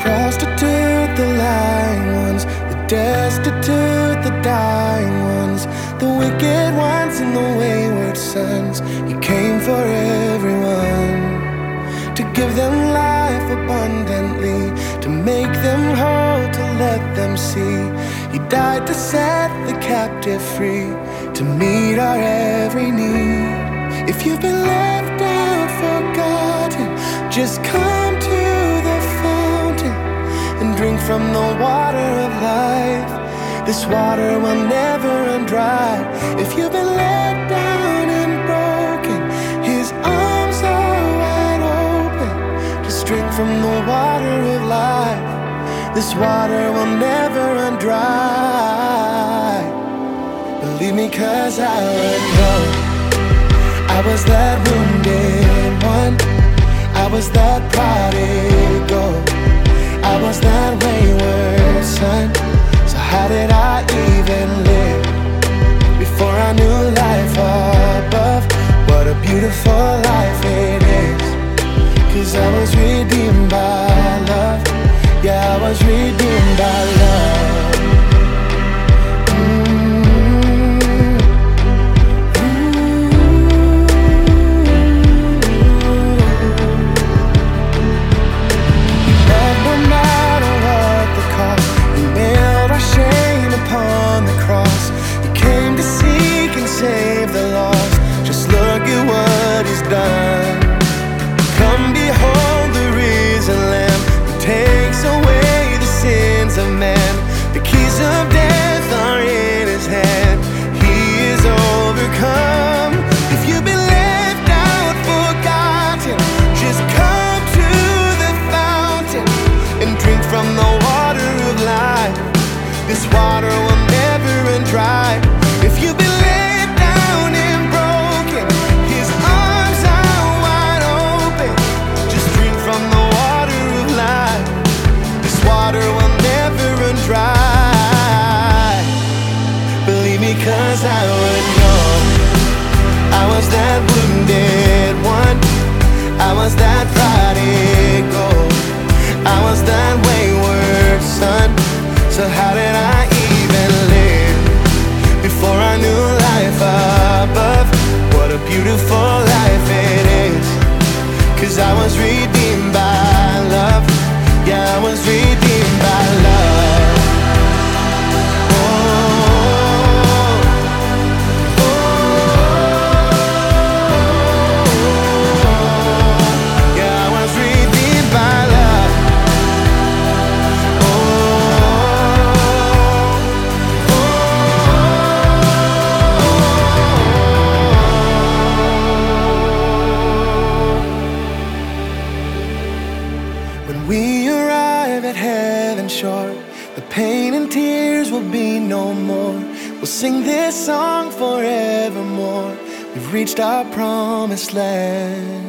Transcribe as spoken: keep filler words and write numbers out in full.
prostitute, the lying ones, the destitute, the dying ones, the wicked ones and the wayward sons. He came for everyone, to give them life abundantly, to make them whole, to let them see. He died to set the captive free, to meet our every need. If you've been left out, forgotten, just come to the fountain and drink from the water of life. This water will never run dry. If you've been let down and broken, His arms are wide open. Just drink from the water of life. This water will never run dry. Believe me, 'cause I would know. I was that wounded one, I was that prodigal, I was that wayward son. So how did I even live before I knew life above? What a beautiful life it is, 'cause I was redeemed by love. Yeah, I was redeemed by love. Save the lost, just look at what He's done. Come behold the risen Lamb, who takes away the sins of man. The keys of death are in His hand, He is overcome. If you've been left out, forgotten, just come to the fountain and drink from the water of life. This water will never run dry. If you've been dry, believe me, 'cause I would know. I was that wounded one, I was that prodigal, I was that wayward son. So how did I even live before I knew life above? What a beautiful life it is, 'cause I was redeemed by love. Yeah, I was redeemed by love. We arrive at heaven's shore, the pain and tears will be no more. We'll sing this song forevermore. We've reached our promised land.